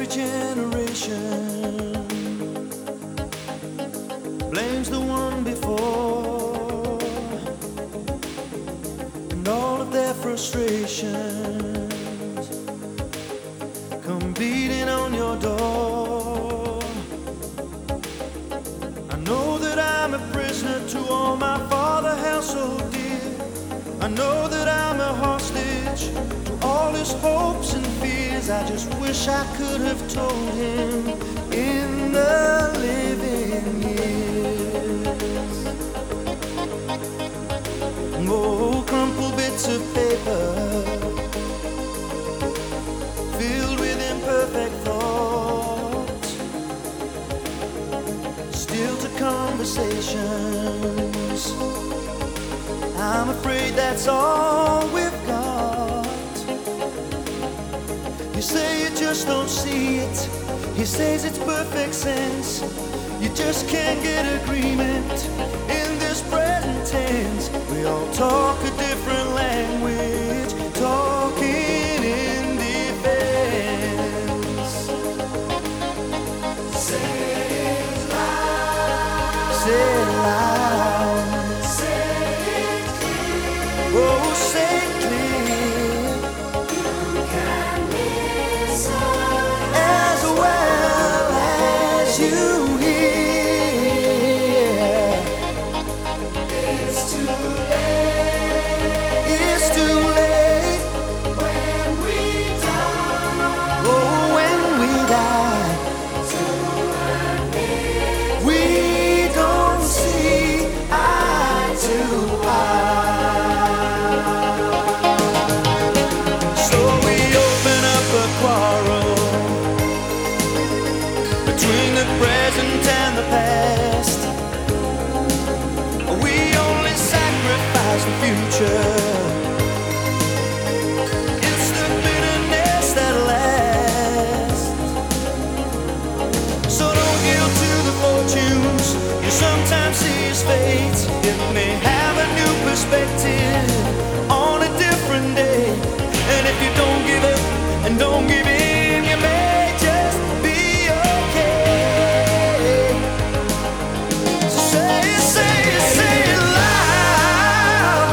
every generation blames the one before, and all of their frustrations come beating on your door. I know that I'm a prisoner to all my Father held so dear. I know that I'm a hostage to all his hopes and fears. I just wish I could have told him in the living years. Oh, crumpled bits of paper filled with imperfect thoughts, still to conversations. I'm afraid that's all we've got. You say you just don't see it. He says it's perfect sense. You just can't get agreement in this present tense. We all talk a different language, talking in defense. Say it loud. Say it loud. Oh, say it clear. You can listen as well as you hear. It's too late. It's too late when we die. Oh, when we die. We don't see eye to eye. Between the present and the past, we only sacrifice the future. It's the bitterness that lasts. So don't yield to the fortunes you sometimes see as fate. It may have a new perspective on a different day. And if you don't give up and don't give in, you may just be okay. So say it, say it, say it loud.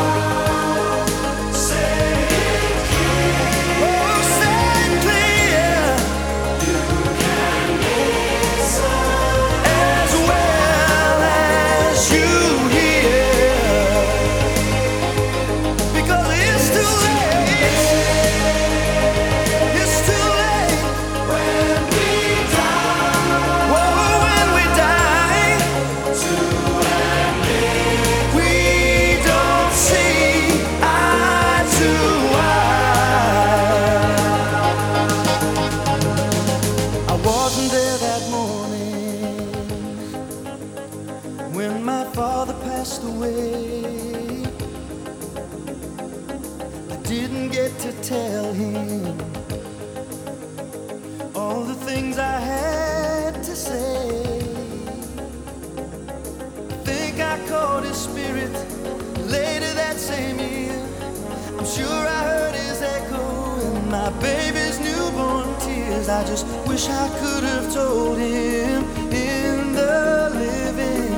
Say it clear. Oh, say it clear. You can listen as well as you hear. Because it's too late. When my father passed away, I didn't get to tell him all the things I had to say. I think I caught his spirit later that same year. I'm sure I heard his echo in my baby's newborn tears. I just wish I could have told him in the living